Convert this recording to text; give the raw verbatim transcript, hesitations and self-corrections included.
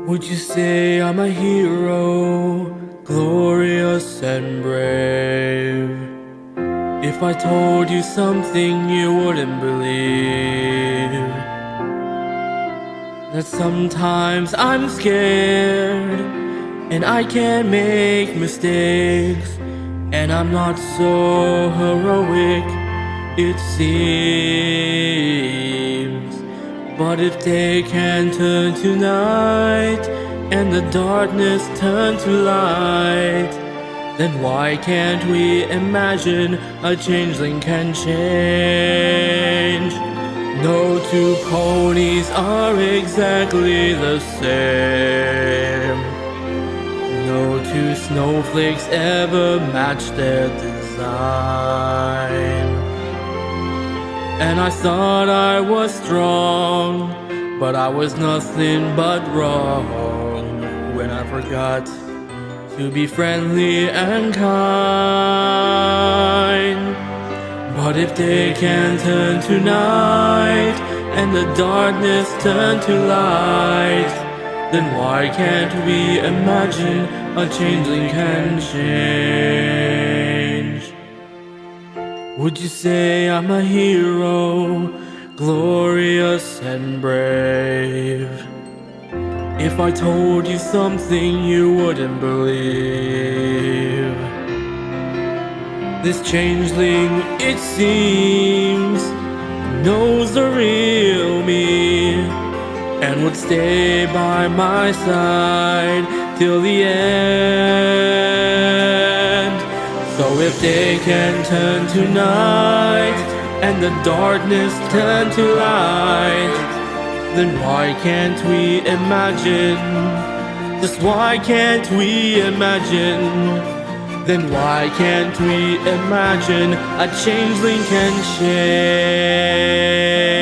Would you say I'm a hero, glorious and brave? If I told you something you wouldn't believe, that sometimes I'm scared and I can make mistakes, and I'm not so heroic, it seems. But if they can turn to night and the darkness turn to light, then why can't we imagine a changeling can change? No two ponies are exactly the same. No two snowflakes ever match their design. And I thought I was strong, but I was nothing but wrong when I forgot to be friendly and kind. But if they can turn to night and the darkness turn to light, then why can't we imagine a changeling can change? Would you say I'm a hero, glorious and brave? If I told you something you wouldn't believe, this changeling, it seems, knows the real me and would stay by my side till the end. So if they can turn to night and the darkness turn to light, then why can't we imagine? Just why can't we imagine? Then why can't we imagine a changeling can change?